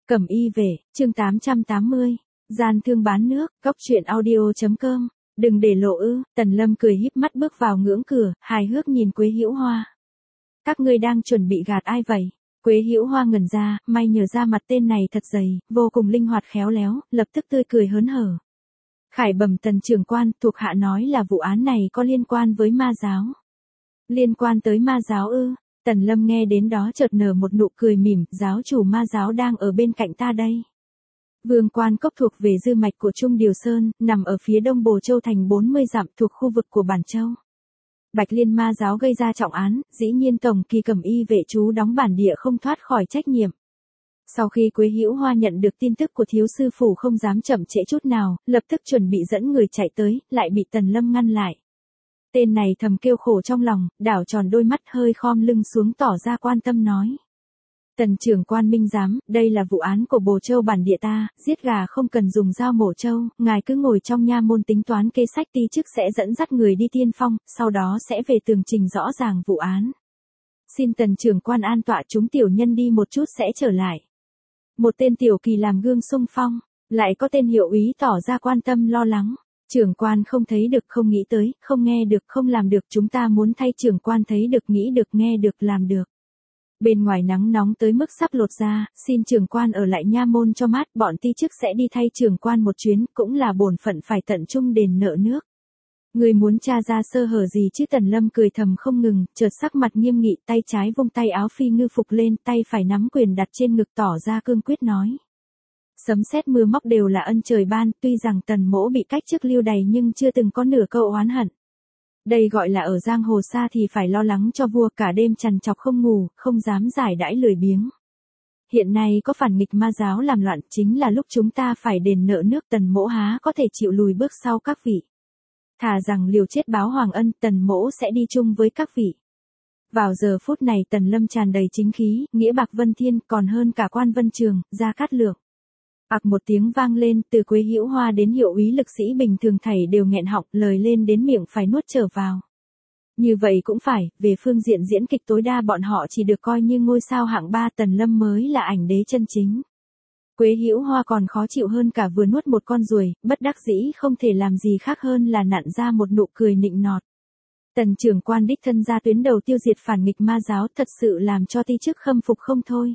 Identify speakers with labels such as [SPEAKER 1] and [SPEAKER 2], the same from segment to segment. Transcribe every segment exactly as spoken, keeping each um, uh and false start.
[SPEAKER 1] Cẩm y về, chương tám trăm tám mươi. Gian thương bán nước, góc truyện audio.com. Đừng để lộ ư, Tần Lâm cười híp mắt bước vào ngưỡng cửa, hài hước nhìn Quế Hữu Hoa. Các ngươi đang chuẩn bị gạt ai vậy? Quế Hữu Hoa ngẩn ra, may nhờ ra mặt tên này thật dày, vô cùng linh hoạt khéo léo, lập tức tươi cười hớn hở. Khải bẩm Tần trưởng quan, thuộc hạ nói là vụ án này có liên quan với ma giáo. Liên quan tới ma giáo ư? Tần Lâm nghe đến đó chợt nở một nụ cười mỉm, giáo chủ ma giáo đang ở bên cạnh ta đây. Vương Quan Cốc thuộc về dư mạch của Trung Điều Sơn, nằm ở phía đông Bồ Châu thành bốn mươi dặm thuộc khu vực của Bản Châu. Bạch Liên ma giáo gây ra trọng án, dĩ nhiên tổng kỳ Cẩm y vệ trú đóng bản địa không thoát khỏi trách nhiệm. Sau khi Quế Hữu Hoa nhận được tin tức của thiếu sư phủ không dám chậm trễ chút nào, lập tức chuẩn bị dẫn người chạy tới, lại bị Tần Lâm ngăn lại. Tên này thầm kêu khổ trong lòng, đảo tròn đôi mắt hơi khom lưng xuống tỏ ra quan tâm nói. Tần trưởng quan minh giám, đây là vụ án của Bồ Châu bản địa ta, giết gà không cần dùng dao mổ trâu, ngài cứ ngồi trong nha môn tính toán kế sách tí chức sẽ dẫn dắt người đi tiên phong, sau đó sẽ về tường trình rõ ràng vụ án. Xin tần trưởng quan an tọa chúng tiểu nhân đi một chút sẽ trở lại. Một tên tiểu kỳ làm gương xung phong, lại có tên hiệu úy tỏ ra quan tâm lo lắng. Trưởng quan không thấy được không nghĩ tới, không nghe được không làm được, chúng ta muốn thay trưởng quan thấy được nghĩ được nghe được làm được. Bên ngoài nắng nóng tới mức sắp lột da, xin trưởng quan ở lại nha môn cho mát, bọn ti chức sẽ đi thay trưởng quan một chuyến, cũng là bổn phận phải tận trung đền nợ nước. Người muốn tra ra sơ hở gì chứ? Tần Lâm cười thầm không ngừng, chợt sắc mặt nghiêm nghị, tay trái vung tay áo phi ngư phục lên, tay phải nắm quyền đặt trên ngực tỏ ra cương quyết nói. Sấm sét mưa móc đều là ân trời ban, tuy rằng Tần mỗ bị cách chức lưu đày nhưng chưa từng có nửa câu oán hận. Đây gọi là ở giang hồ xa thì phải lo lắng cho vua, cả đêm trằn trọc không ngủ, không dám giải đãi lười biếng. Hiện nay có phản nghịch ma giáo làm loạn, chính là lúc chúng ta phải đền nợ nước, Tần mỗ há có thể chịu lùi bước sau các vị. Thà rằng liều chết báo hoàng ân, Tần mỗ sẽ đi chung với các vị. Vào giờ phút này Tần Lâm tràn đầy chính khí, nghĩa bạc vân thiên, còn hơn cả Quan Vân Trường, Gia Cát Lượng. Ặc một tiếng vang lên, từ Quế Hữu Hoa đến hiệu úy lực sĩ bình thường thảy đều nghẹn họng, lời lên đến miệng phải nuốt trở vào. Như vậy cũng phải, về phương diện diễn kịch tối đa bọn họ chỉ được coi như ngôi sao hạng ba, Tần Lâm mới là ảnh đế chân chính. Quế Hữu Hoa còn khó chịu hơn cả vừa nuốt một con ruồi, bất đắc dĩ không thể làm gì khác hơn là nặn ra một nụ cười nịnh nọt. Tần trưởng quan đích thân ra tuyến đầu tiêu diệt phản nghịch ma giáo, thật sự làm cho ti chức khâm phục không thôi.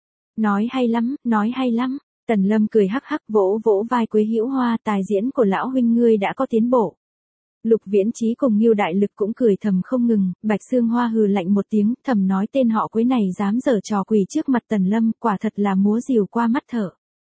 [SPEAKER 1] Nói hay lắm, nói hay lắm. Tần Lâm cười hắc hắc vỗ vỗ vai Quế Hữu Hoa, tài diễn của lão huynh ngươi đã có tiến bộ. Lục Viễn Chí cùng Ngưu Đại Lực cũng cười thầm không ngừng, Bạch Xương Hoa hừ lạnh một tiếng, thầm nói tên họ Quế này dám giở trò quỷ trước mặt Tần Lâm, quả thật là múa rìu qua mắt thợ.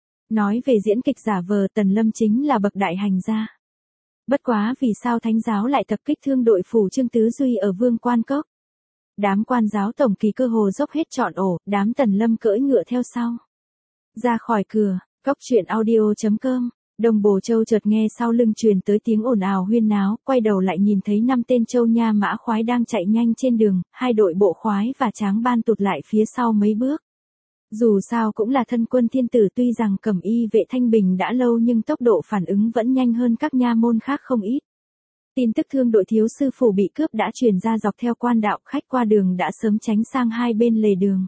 [SPEAKER 1] Nói về diễn kịch giả vờ, Tần Lâm chính là bậc đại hành gia. Bất quá vì sao Thánh giáo lại tập kích thương đội phủ Trương Tứ Duy ở Vương Quan Cốc? Đám quan giáo tổng kỳ cơ hồ dốc hết trọn ổ, đám Tần Lâm cưỡi ngựa theo sau. Ra khỏi cửa, góc truyện audio.com. Đông Bồ Châu chợt nghe sau lưng truyền tới tiếng ồn ào huyên náo, quay đầu lại nhìn thấy năm tên châu nha mã khoái đang chạy nhanh trên đường, hai đội bộ khoái và tráng ban tụt lại phía sau mấy bước. Dù sao cũng là thân quân thiên tử, tuy rằng Cẩm y vệ thanh bình đã lâu nhưng tốc độ phản ứng vẫn nhanh hơn các nha môn khác không ít. Tin tức thương đội thiếu sư phủ bị cướp đã truyền ra dọc theo quan đạo, khách qua đường đã sớm tránh sang hai bên lề đường.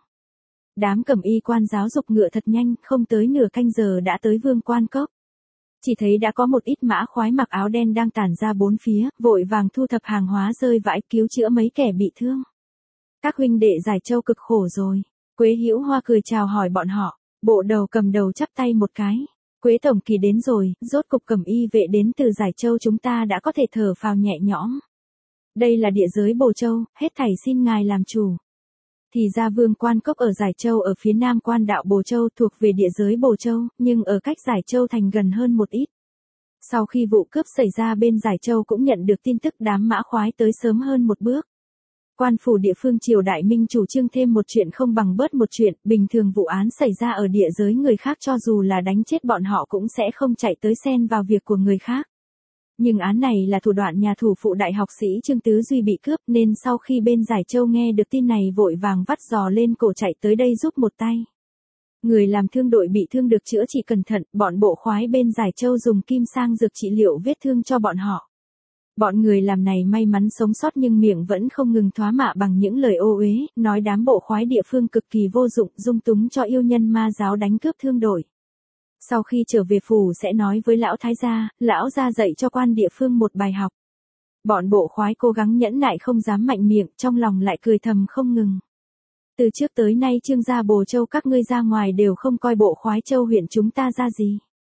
[SPEAKER 1] Đám Cẩm y quan giáo dục ngựa thật nhanh, không tới nửa canh giờ đã tới Vương Quan Cốc. Chỉ thấy đã có một ít mã khoái mặc áo đen đang tản ra bốn phía, vội vàng thu thập hàng hóa rơi vãi, cứu chữa mấy kẻ bị thương. Các huynh đệ Giải Châu cực khổ rồi. Quế Hữu Hoa cười chào hỏi bọn họ, bộ đầu cầm đầu chắp tay một cái. Quế tổng kỳ đến rồi, rốt cục Cẩm y vệ đến từ Giải Châu chúng ta đã có thể thở phào nhẹ nhõm. Đây là địa giới Bồ Châu, hết thảy xin ngài làm chủ. Thì ra Vương Quan Cốc ở Giải Châu ở phía nam quan đạo Bồ Châu, thuộc về địa giới Bồ Châu, nhưng ở cách Giải Châu thành gần hơn một ít. Sau khi vụ cướp xảy ra bên Giải Châu cũng nhận được tin tức đám mã khoái tới sớm hơn một bước. Quan phủ địa phương triều đại Minh chủ trương thêm một chuyện không bằng bớt một chuyện, bình thường vụ án xảy ra ở địa giới người khác cho dù là đánh chết bọn họ cũng sẽ không chạy tới xen vào việc của người khác. Nhưng án này là thủ đoạn nhà thủ phụ đại học sĩ Trương Tứ Duy bị cướp, nên sau khi bên Giải Châu nghe được tin này vội vàng vắt giò lên cổ chạy tới đây giúp một tay. Người làm thương đội bị thương được chữa trị cẩn thận, bọn bộ khoái bên Giải Châu dùng kim sang dược trị liệu vết thương cho bọn họ. Bọn người làm này may mắn sống sót nhưng miệng vẫn không ngừng thoá mạ bằng những lời ô uế, nói đám bộ khoái địa phương cực kỳ vô dụng, dung túng cho yêu nhân ma giáo đánh cướp thương đội. Sau khi trở về phủ sẽ nói với lão thái gia, lão gia dạy cho quan địa phương một bài học. Bọn bộ khoái cố gắng nhẫn nại không dám mạnh miệng, trong lòng lại cười thầm không ngừng. Từ trước tới nay Trương gia Bồ Châu các ngươi ra ngoài đều không coi bộ khoái Châu huyện chúng ta ra gì.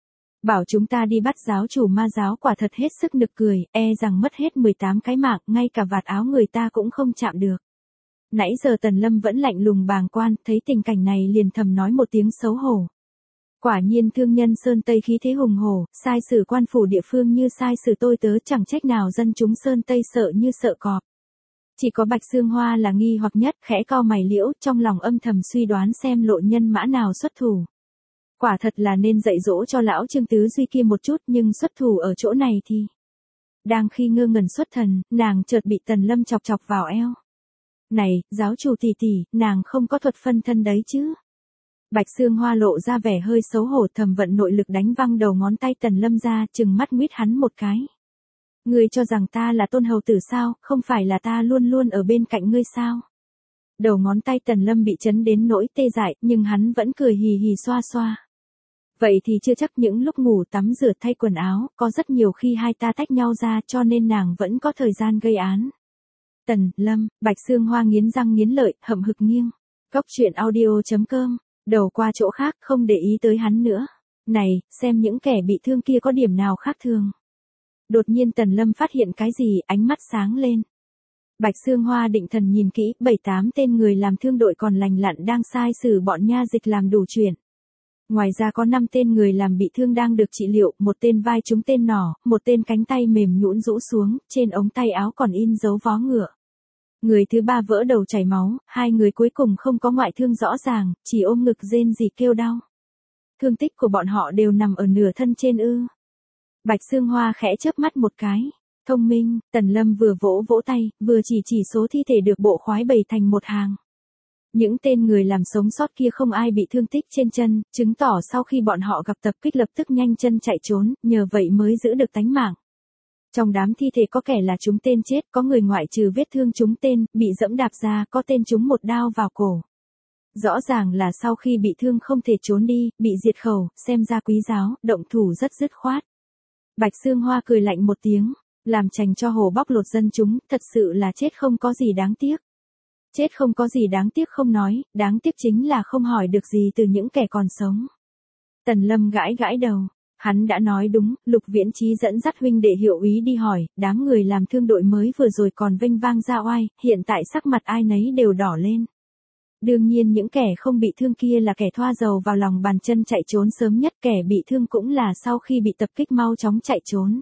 [SPEAKER 1] Bảo chúng ta đi bắt giáo chủ ma giáo quả thật hết sức nực cười, e rằng mất hết mười tám cái mạng, ngay cả vạt áo người ta cũng không chạm được. Nãy giờ Tần Lâm vẫn lạnh lùng bàng quan, thấy tình cảnh này liền thầm nói một tiếng xấu hổ. Quả nhiên thương nhân Sơn Tây khí thế hùng hổ, sai sử quan phủ địa phương như sai sử tôi tớ, chẳng trách nào dân chúng Sơn Tây sợ như sợ cọp. Chỉ có Bạch Xương Hoa là nghi hoặc nhất, khẽ cau mày liễu, trong lòng âm thầm suy đoán xem lộ nhân mã nào xuất thủ. Quả thật là nên dạy dỗ cho lão Trương Tứ Duy kia một chút, nhưng xuất thủ ở chỗ này thì... Đang khi ngơ ngẩn xuất thần, nàng chợt bị Tần Lâm chọc chọc vào eo. Này, giáo chủ tỷ tỷ, nàng không có thuật phân thân đấy chứ? Bạch Xương Hoa lộ ra vẻ hơi xấu hổ, thầm vận nội lực đánh văng đầu ngón tay Tần Lâm ra, chừng mắt nguyết hắn một cái. Ngươi cho rằng ta là tôn hầu tử sao, không phải là ta luôn luôn ở bên cạnh ngươi sao? Đầu ngón tay Tần Lâm bị chấn đến nỗi tê dại, nhưng hắn vẫn cười hì hì xoa xoa. Vậy thì chưa chắc, những lúc ngủ tắm rửa thay quần áo, có rất nhiều khi hai ta tách nhau ra, cho nên nàng vẫn có thời gian gây án. Tần Lâm, Bạch Xương Hoa nghiến răng nghiến lợi, hậm hực nghiêng. Cốc truyện audio chấm com, đầu qua chỗ khác, không để ý tới hắn nữa. Này, xem những kẻ bị thương kia có điểm nào khác thường. Đột nhiên Tần Lâm phát hiện cái gì, ánh mắt sáng lên. Bạch Xương Hoa định thần nhìn kỹ, bảy tám tên người làm thương đội còn lành lặn đang sai sử bọn nha dịch làm đủ chuyện. Ngoài ra có năm tên người làm bị thương đang được trị liệu, một tên vai trúng tên nỏ, một tên cánh tay mềm nhũn rũ xuống, trên ống tay áo còn in dấu vó ngựa. Người thứ ba vỡ đầu chảy máu, hai người cuối cùng không có ngoại thương rõ ràng, chỉ ôm ngực rên rỉ kêu đau. Thương tích của bọn họ đều nằm ở nửa thân trên ư. Bạch Xương Hoa khẽ chớp mắt một cái. Thông minh, Tần Lâm vừa vỗ vỗ tay, vừa chỉ chỉ số thi thể được bộ khoái bày thành một hàng. Những tên người làm sống sót kia không ai bị thương tích trên chân, chứng tỏ sau khi bọn họ gặp tập kích lập tức nhanh chân chạy trốn, nhờ vậy mới giữ được tánh mạng. Trong đám thi thể có kẻ là trúng tên chết, có người ngoại trừ vết thương trúng tên, bị dẫm đạp ra, có tên trúng một đao vào cổ. Rõ ràng là sau khi bị thương không thể trốn đi, bị diệt khẩu, xem ra quý giáo, động thủ rất dứt khoát. Bạch Xương Hoa cười lạnh một tiếng, làm chành cho hồ bóc lột dân chúng, thật sự là chết không có gì đáng tiếc. Chết không có gì đáng tiếc không nói, đáng tiếc chính là không hỏi được gì từ những kẻ còn sống. Tần Lâm gãi gãi đầu, hắn đã nói đúng, Lục Viễn Chí dẫn dắt huynh đệ Hiệu Úy đi hỏi, đám người làm thương đội mới vừa rồi còn vênh vang ra oai, hiện tại sắc mặt ai nấy đều đỏ lên. Đương nhiên những kẻ không bị thương kia là kẻ thoa dầu vào lòng bàn chân chạy trốn sớm nhất, kẻ bị thương cũng là sau khi bị tập kích mau chóng chạy trốn.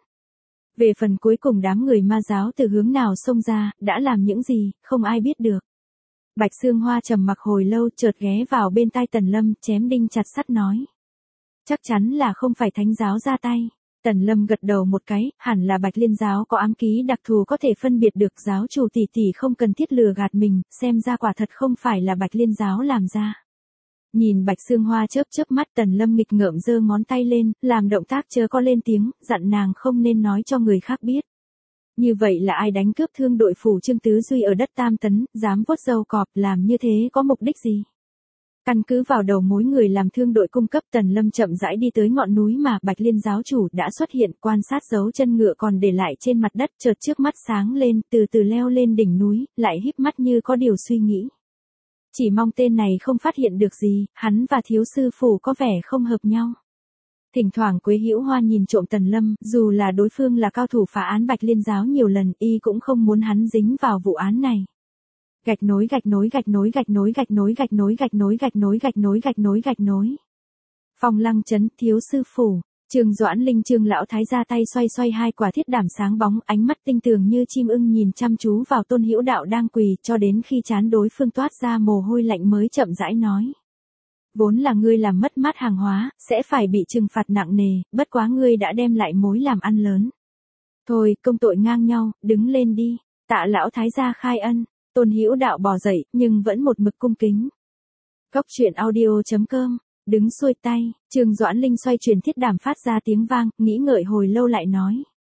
[SPEAKER 1] Về phần cuối cùng đám người ma giáo từ hướng nào xông ra, đã làm những gì, không ai biết được. Bạch Xương Hoa trầm mặc hồi lâu, chợt ghé vào bên tai Tần Lâm, chém đinh chặt sắt nói. Chắc chắn là không phải thánh giáo ra tay. Tần Lâm gật đầu một cái, hẳn là Bạch Liên giáo có ám ký đặc thù có thể phân biệt được, giáo chủ tỷ tỷ không cần thiết lừa gạt mình, xem ra quả thật không phải là Bạch Liên giáo làm ra. Nhìn Bạch Xương Hoa chớp chớp mắt, Tần Lâm nghịch ngợm giơ ngón tay lên, làm động tác chớ có lên tiếng, dặn nàng không nên nói cho người khác biết. Như vậy là ai đánh cướp thương đội phủ Trương Tứ Duy ở đất Tam Tấn, dám vuốt râu cọp, làm như thế có mục đích gì? Căn cứ vào đầu mối người làm thương đội cung cấp, Tần Lâm chậm rãi đi tới ngọn núi mà Bạch Liên giáo chủ đã xuất hiện, quan sát dấu chân ngựa còn để lại trên mặt đất, chợt trước mắt sáng lên, từ từ leo lên đỉnh núi, lại híp mắt như có điều suy nghĩ. Chỉ mong tên này không phát hiện được gì, hắn và thiếu sư phủ có vẻ không hợp nhau. Thỉnh thoảng Quế Hữu Hoa nhìn trộm Tần Lâm, dù là đối phương là cao thủ phá án Bạch Liên giáo nhiều lần, y cũng không muốn hắn dính vào vụ án này. Gạch nối gạch nối gạch nối gạch nối gạch nối gạch nối gạch nối gạch nối gạch nối gạch nối gạch nối. Phong Lăng trấn, thiếu sư phủ, Trương Doãn Linh Trương lão thái ra tay xoay xoay hai quả thiết đảm sáng bóng, ánh mắt tinh tường như chim ưng nhìn chăm chú vào Tôn Hữu Đạo đang quỳ, cho đến khi trán đối phương toát ra mồ hôi lạnh mới chậm rãi nói. Vốn là ngươi làm mất mát hàng hóa, sẽ phải bị trừng phạt nặng nề, bất quá ngươi đã đem lại mối làm ăn lớn. Thôi, công tội ngang nhau, đứng lên đi, tạ lão thái gia khai ân. Tôn Hữu Đạo bò dậy, nhưng vẫn một mực cung kính. Cốc truyện audio chấm com, đứng xuôi tay, Trương Doãn Linh xoay chuyển thiết đảm phát ra tiếng vang, nghĩ ngợi hồi lâu lại nói.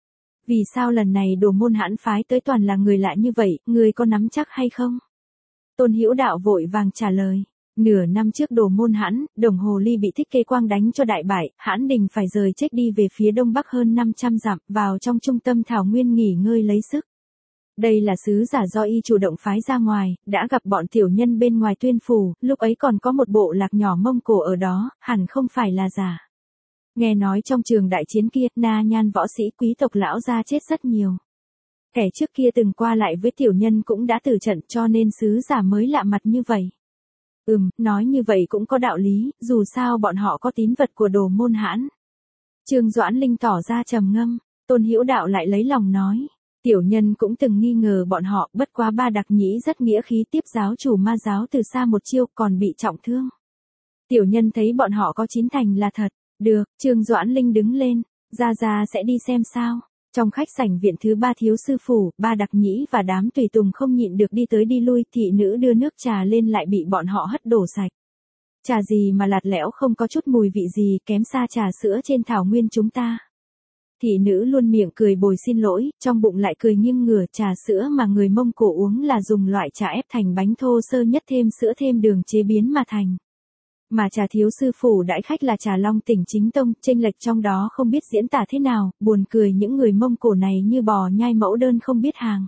[SPEAKER 1] Vì sao lần này Đồ Môn Hãn phái tới toàn là người lạ như vậy, ngươi có nắm chắc hay không? Tôn Hữu Đạo vội vàng trả lời. Nửa năm trước Đồ Môn Hãn, Đồng Hồ Ly bị Thích Kê Quang đánh cho đại bại, Hãn Đình phải rời chết đi về phía đông bắc hơn năm trăm dặm, vào trong trung tâm thảo nguyên nghỉ ngơi lấy sức. Đây là sứ giả do y chủ động phái ra ngoài, đã gặp bọn tiểu nhân bên ngoài Tuyên phủ, lúc ấy còn có một bộ lạc nhỏ Mông Cổ ở đó, hẳn không phải là giả. Nghe nói trong trường đại chiến kia, na nhan võ sĩ quý tộc lão gia chết rất nhiều. Kẻ trước kia từng qua lại với tiểu nhân cũng đã tử trận cho nên sứ giả mới lạ mặt như vậy. Ừm, nói như vậy cũng có đạo lý, dù sao bọn họ có tín vật của Đồ Môn Hãn. Trương Doãn Linh tỏ ra trầm ngâm, Tôn Hữu Đạo lại lấy lòng nói. Tiểu nhân cũng từng nghi ngờ bọn họ, bất quá Ba Đặc Nhĩ rất nghĩa khí tiếp giáo chủ Ma giáo từ xa một chiêu còn bị trọng thương. Tiểu nhân thấy bọn họ có chín thành là thật. Được, Trương Doãn Linh đứng lên, ra ra sẽ đi xem sao. Trong khách sảnh viện thứ ba thiếu sư phủ, Ba Đặc Nhĩ và đám tùy tùng không nhịn được đi tới đi lui, thị nữ đưa nước trà lên lại bị bọn họ hất đổ sạch. Trà gì mà lạt lẽo không có chút mùi vị gì, kém xa trà sữa trên thảo nguyên chúng ta. Thị nữ luôn miệng cười bồi xin lỗi, trong bụng lại cười nghiêng ngửa, trà sữa mà người Mông Cổ uống là dùng loại trà ép thành bánh thô sơ nhất thêm sữa thêm đường chế biến mà thành. Mà trà thiếu sư phủ đãi khách là trà Long Tỉnh chính tông, chênh lệch trong đó không biết diễn tả thế nào, buồn cười những người Mông Cổ này như bò nhai mẫu đơn không biết hàng.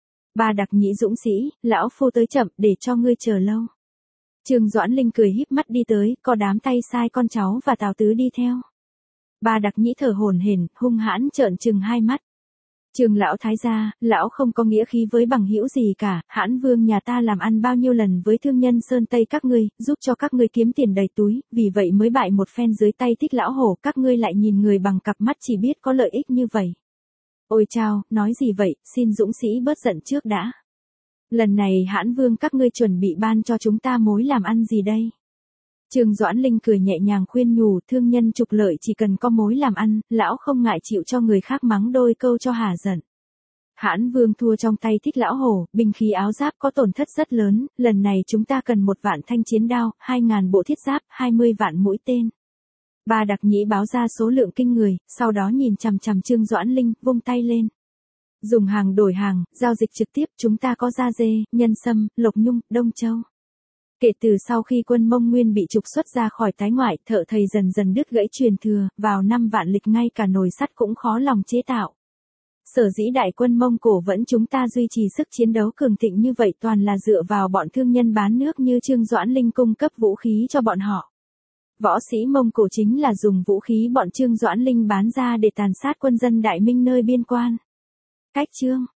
[SPEAKER 1] Ba Đặc Nhĩ dũng sĩ, lão phu tới chậm để cho ngươi chờ lâu. Trương Doãn Linh cười híp mắt đi tới, có đám tay sai con cháu và Tào Tứ đi theo. Ba Đặc Nhĩ thở hổn hển, hung hãn trợn trừng hai mắt. Trương lão thái gia, lão không có nghĩa khí với bằng hữu gì cả, Hãn Vương nhà ta làm ăn bao nhiêu lần với thương nhân Sơn Tây các ngươi, giúp cho các ngươi kiếm tiền đầy túi, vì vậy mới bại một phen dưới tay Thích lão hổ, các ngươi lại nhìn người bằng cặp mắt chỉ biết có lợi ích như vậy. Ôi chao, nói gì vậy, xin dũng sĩ bớt giận trước đã. Lần này Hãn Vương các ngươi chuẩn bị ban cho chúng ta mối làm ăn gì đây? Trương Doãn Linh cười nhẹ nhàng khuyên nhủ, thương nhân trục lợi chỉ cần có mối làm ăn, lão không ngại chịu cho người khác mắng đôi câu cho hả giận. Hãn Vương thua trong tay Thích lão hổ, binh khí áo giáp có tổn thất rất lớn, lần này chúng ta cần một vạn thanh chiến đao, hai ngàn bộ thiết giáp, hai mươi vạn mũi tên. Ba Đặc Nhĩ báo ra số lượng kinh người, sau đó nhìn chằm chằm Trương Doãn Linh, vung tay lên. Dùng hàng đổi hàng, giao dịch trực tiếp, chúng ta có da dê, nhân sâm, lộc nhung, đông châu. Kể từ sau khi quân Mông Nguyên bị trục xuất ra khỏi tái ngoại, Thợ Thầy dần dần đứt gãy truyền thừa, vào năm vạn lịch ngay cả nồi sắt cũng khó lòng chế tạo. Sở dĩ đại quân Mông Cổ vẫn chúng ta duy trì sức chiến đấu cường thịnh như vậy toàn là dựa vào bọn thương nhân bán nước như Trương Doãn Linh cung cấp vũ khí cho bọn họ. Võ sĩ Mông Cổ chính là dùng vũ khí bọn Trương Doãn Linh bán ra để tàn sát quân dân Đại Minh nơi biên quan. Cách chương